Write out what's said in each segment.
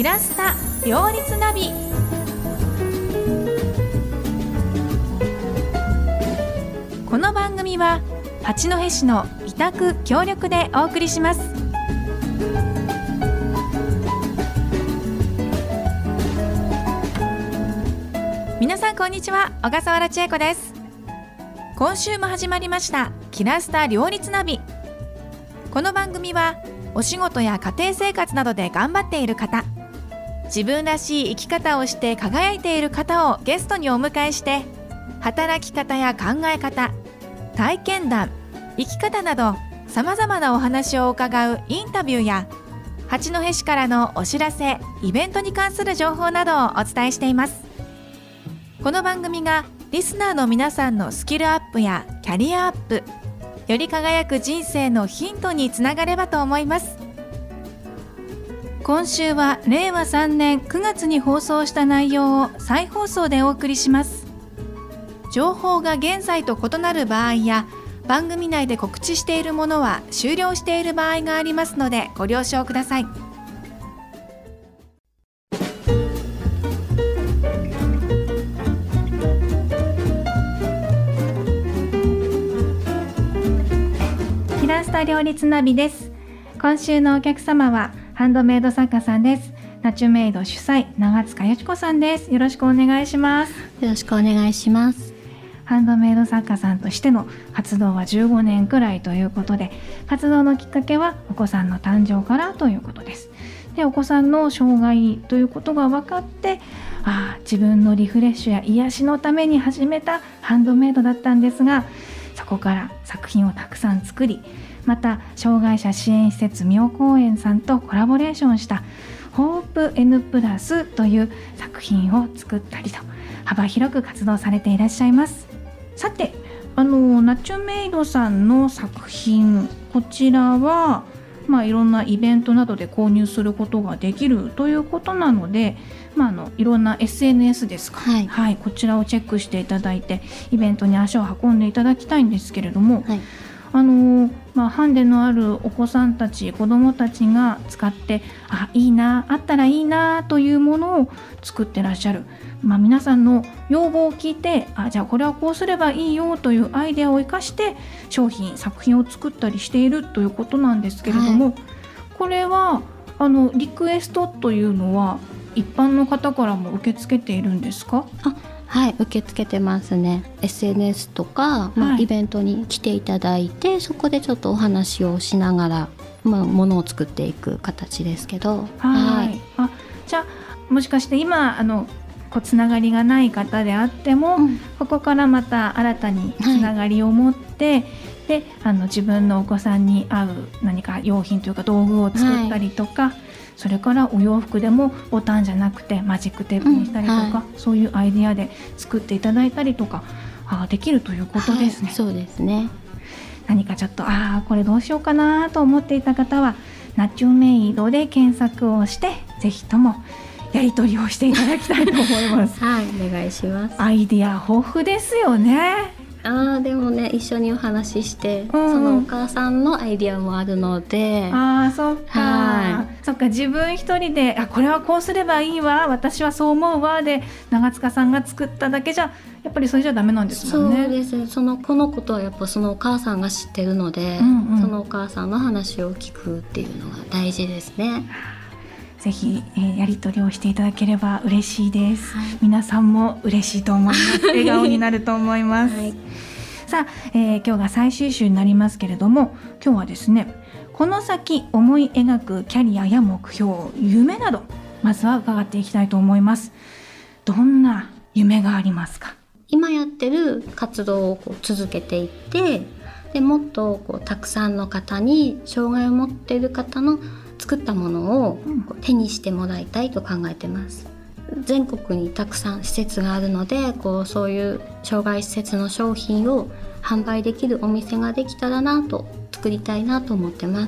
キラスタ両立ナビ。この番組は八戸市の委託協力でお送りします。皆さんこんにちは、小笠原千恵子です。今週も始まりましたキラスタ両立ナビ。この番組はお仕事や家庭生活などで頑張っている方、自分らしい生き方をして輝いている方をゲストにお迎えして、働き方や考え方、体験談、生き方などさまざまなお話を伺うインタビューや、八戸市からのお知らせ、イベントに関する情報などをお伝えしています。この番組がリスナーの皆さんのスキルアップやキャリアアップ、より輝く人生のヒントにつながればと思います。今週は令和3年9月に放送した内容を再放送でお送りします。情報が現在と異なる場合や、番組内で告知しているものは終了している場合がありますのでご了承ください。キラスタ両立ナビです。今週のお客様はハンドメイド作家さんです。ナチュメイド主催、長塚よし子さんです。よろしくお願いします。 よろしくお願いします。 ハンドメイド作家さんとしての活動は15年くらいということで、活動のきっかけはお子さんの誕生からということです。で、お子さんの障害ということが分かって、自分のリフレッシュや癒しのために始めたハンドメイドだったんですが、そこから作品をたくさん作り、また障害者支援施設妙高園さんとコラボレーションしたホープ N プラスという作品を作ったりと、幅広く活動されていらっしゃいます。さて、ナチュメイドさんの作品、こちらはいろんなイベントなどで購入することができるということなので、いろんな SNS ですか、こちらをチェックしていただいて、イベントに足を運んでいただきたいんですけれども、ハンデのあるお子さんたち、子どもたちが使っていいな、あったらいいなというものを作ってらっしゃる、皆さんの要望を聞いて、じゃあこれはこうすればいいよというアイデアを生かして商品、作品を作ったりしているということなんですけれども、これはリクエストというのは一般の方からも受け付けているんですか？ はい、受け付けてますね。 SNS とか、イベントに来ていただいて、そこでちょっとお話をしながら、ものを作っていく形ですけど、 じゃあもしかして今つながりがない方であっても、ここからまた新たにつながりを持って、で自分のお子さんに合う何か用品というか道具を作ったりとか、それからお洋服でもボタンじゃなくてマジックテープにしたりとか、そういうアイデアで作っていただいたりとかできるということですね。 そうですね。 何かちょっとこれどうしようかなと思っていた方は、ナチュメイドで検索をして、ぜひともやり取りをしていただきたいと思います。 お願いします。 アイデア豊富ですよね。 でもね、一緒にお話しして、そのお母さんのアイディアもあるので、 そっか、自分一人でこれはこうすればいいわ、私はそう思うわで長塚さんが作っただけじゃやっぱりそれじゃダメなんですもんね。 そうです。このことはやっぱそのお母さんが知ってるので、そのお母さんの話を聞くっていうのが大事ですね。 ぜひ、やり取りをしていただければ嬉しいです。皆さんも嬉しいと思います。笑顔になると思います。さあ、今日が最終週になりますけれども、今日はですね、この先思い描くキャリアや目標、夢など、まずは伺っていきたいと思います。どんな夢がありますか？ 今やってる活動を続けていって、でもっとたくさんの方に、障害を持っている方の作ったものを手にしてもらいたいと考えてます。全国にたくさん施設があるので、そういう障害施設の商品を販売できるお店ができたらなと、作りたいなと思ってます。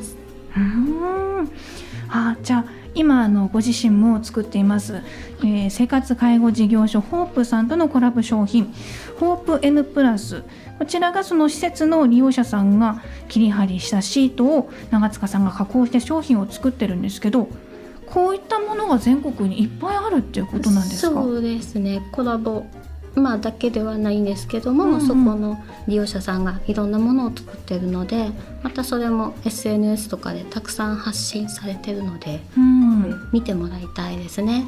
じゃあ今ご自身も作っています、生活介護事業所ホープさんとのコラボ商品、ホープ N プラス、こちらがその施設の利用者さんが切り貼りしたシートを長塚さんが加工して商品を作ってるんですけど、 こういったものが全国にいっぱいあるっていうことなんですか？ そうですね、コラボだけではないんですけども、そこの利用者さんがいろんなものを作ってるので、またそれも SNS とかでたくさん発信されてるので、見てもらいたいですね。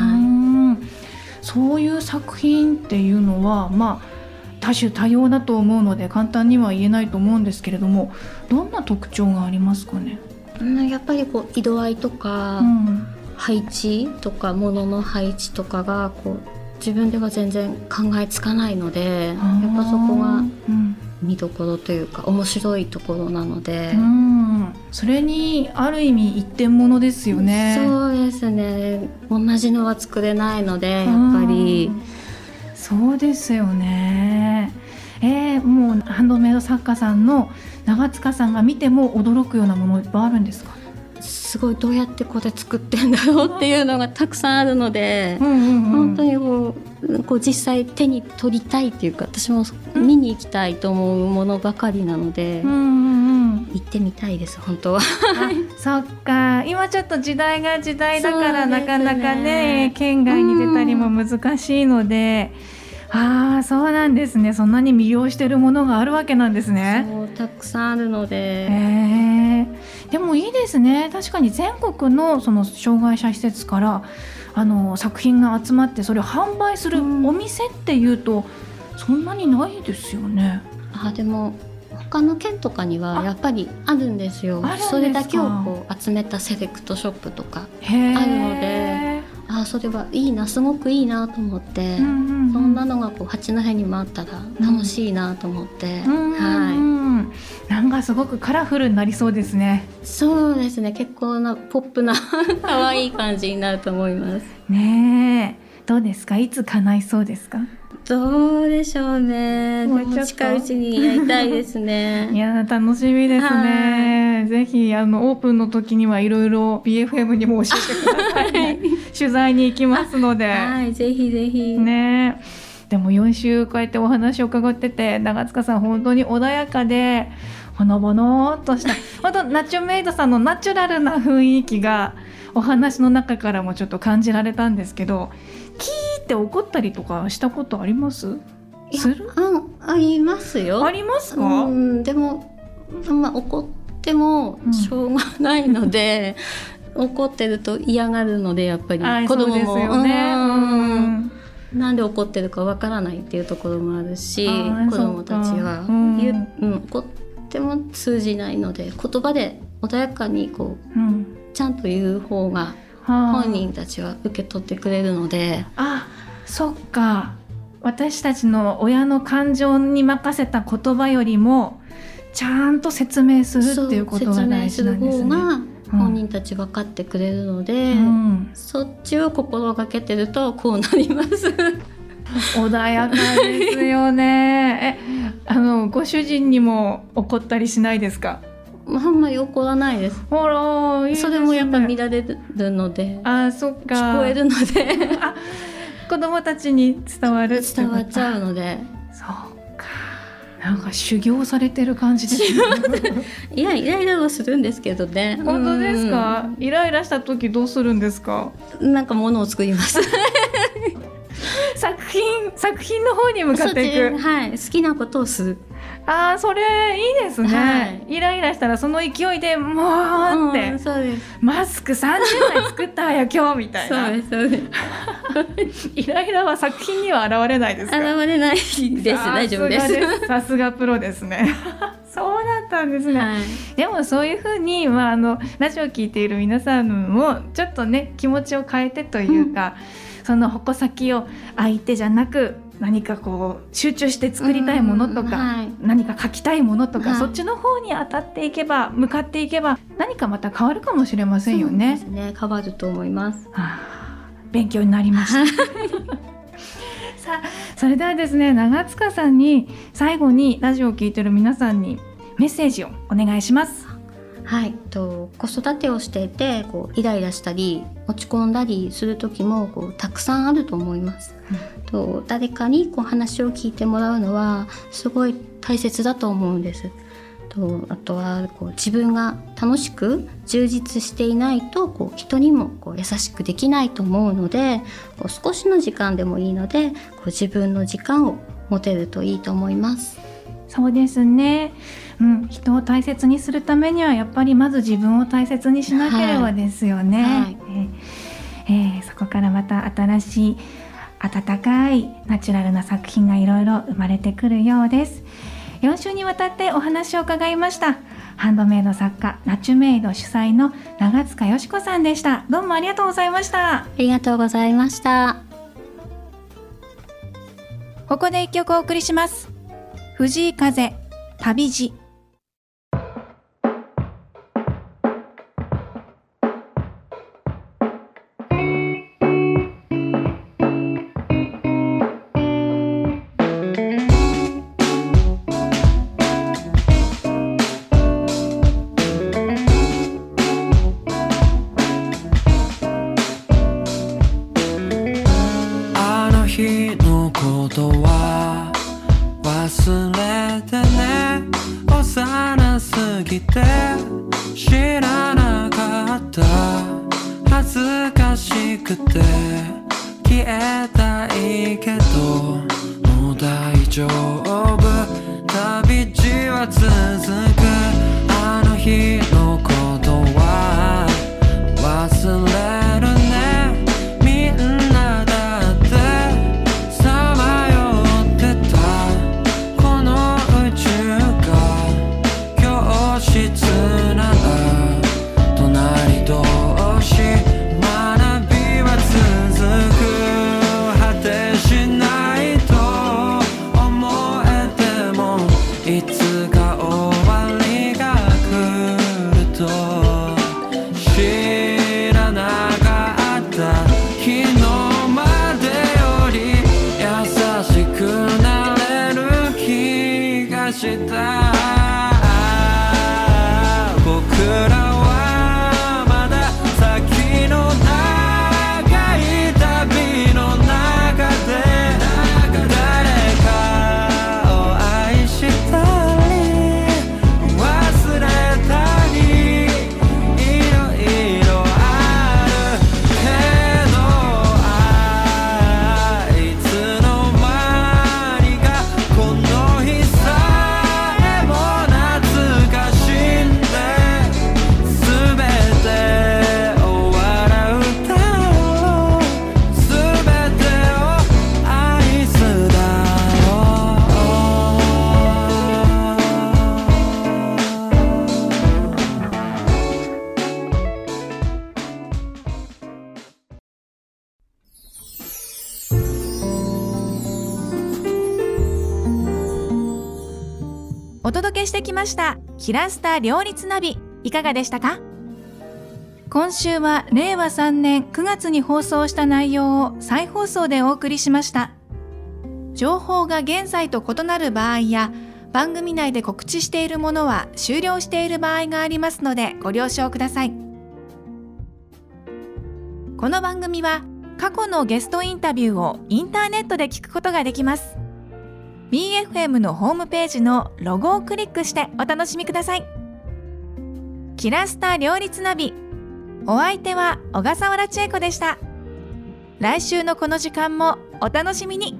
そういう作品っていうのは多種多様だと思うので簡単には言えないと思うんですけれども、どんな特徴がありますかね？ やっぱり色合いとか、配置とか物の配置とかが自分では全然考えつかないので、やっぱそこが見どころというか面白いところなので、 それにある意味一点物ですよね。 そうですね、同じのは作れないので、やっぱりそうですよね。もうハンドメイド作家さんの長塚さんが見ても驚くようなものいっぱいあるんですか？ すごい、どうやってこれ作ってんだろうっていうのがたくさんあるので、本当に実際手に取りたいっていうか、私も見に行きたいと思うものばかりなので、行ってみたいです本当は。 そっか、今ちょっと時代が時代だからなかなかね県外に出たりも難しいので、そうなんですね。そんなに魅了してるものがあるわけなんですね。 そう、たくさんあるので、 でもいいですね。確かに全国のその障害者施設から作品が集まってそれを販売するお店っていうとそんなにないですよね。 でも他の県とかにはやっぱりあるんですよ。それだけを集めたセレクトショップとかあるので、それはいいな、すごくいいなと思って、そんなのが八戸にもあったら楽しいなと思って、 なんかすごくカラフルになりそうですね。 そうですね、結構なポップな可愛い感じになると思いますね。どうですか？いつ叶いそうですか？ どうでしょうね。でも近いうちにやりたいですね。 いや楽しみですね。ぜひオープンの時にはいろいろ BFM にも教えてくださいね。取材に行きますので、 ぜひぜひね。でも4週こうやってお話を伺ってて、長塚さん本当に穏やかでほのぼのっとした本当ナチュメイドさんのナチュラルな雰囲気がお話の中からもちょっと感じられたんですけど、キーって怒ったりとかしたことあります？ ありますよ。 ありますか？ でも怒ってもしょうがないので、怒ってると嫌がるので、やっぱり子供も、なんで怒ってるかわからないっていうところもあるし、子供たちは怒っても通じないので、言葉で穏やかにちゃんと言う方が本人たちは受け取ってくれるので。 そっか、私たちの親の感情に任せた言葉よりもちゃんと説明するっていうことが大事なんですね。 説明する方が本人たち分かってくれるので、そっちを心がけてるとこうなります。 穏やかですよね。ご主人にも怒ったりしないですか？ あんまり怒らないです。 ほら、いいですね。 それもやっぱ見られるので、 そっか、 聞こえるので子供たちに伝わっちゃうので。 そうか、なんか修行されてる感じですね。 イライラはするんですけどね。 本当ですか？イライラした時どうするんですか？ なんか物を作ります。 作品の方に向かっていく。 好きなことをする。 それいいですね。イライラしたらその勢いでもうって、 そうです。 マスク30枚作ったわよ今日みたいな。 そうです。 イライラは作品には現れないですか？ 現れないです。大丈夫です。 さすがプロですね。そうだったんですね。でもそういうふうに、ラジオを聞いている皆さんもちょっとね気持ちを変えてというか、その矛先を相手じゃなく何か集中して作りたいものとか、何か書きたいものとか、そっちの方に当たっていけば、向かっていけば何かまた変わるかもしれませんよね。 そうですね、変わると思います。 勉強になりました。さあ、それではですね、長塚さんに最後にラジオを聞いている皆さんにメッセージをお願いします。 子育てをしていてイライラしたり落ち込んだりする時もたくさんあると思います。誰かに話を聞いてもらうのはすごい大切だと思うんです。 あとは自分が楽しく充実していないと人にも優しくできないと思うので、少しの時間でもいいので自分の時間を持てるといいと思います。 そうですね、人を大切にするためにはやっぱりまず自分を大切にしなければですよね。そこからまた新しい温かいナチュラルな作品がいろいろ生まれてくるようです。4週にわたってお話を伺いました。ハンドメイド作家ナチュメイド主催の長塚よし子さんでした。どうもありがとうございました。 ありがとうございました。 ここで一曲お送りします。藤井風、旅路。お届けしてきましたキラスタ両立ナビ、いかがでしたか？今週は令和3年9月に放送した内容を再放送でお送りしました。情報が現在と異なる場合や番組内で告知しているものは終了している場合がありますのでご了承ください。この番組は過去のゲストインタビューをインターネットで聞くことができます。BFM のホームページのロゴをクリックしてお楽しみください。キラスタ両立ナビ、お相手は小笠原千恵子でした。来週のこの時間もお楽しみに。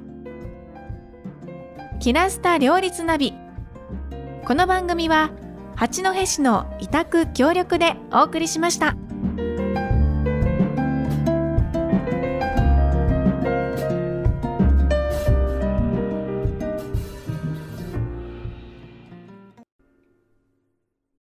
キラスタ両立ナビ、この番組は八戸市の委託協力でお送りしました。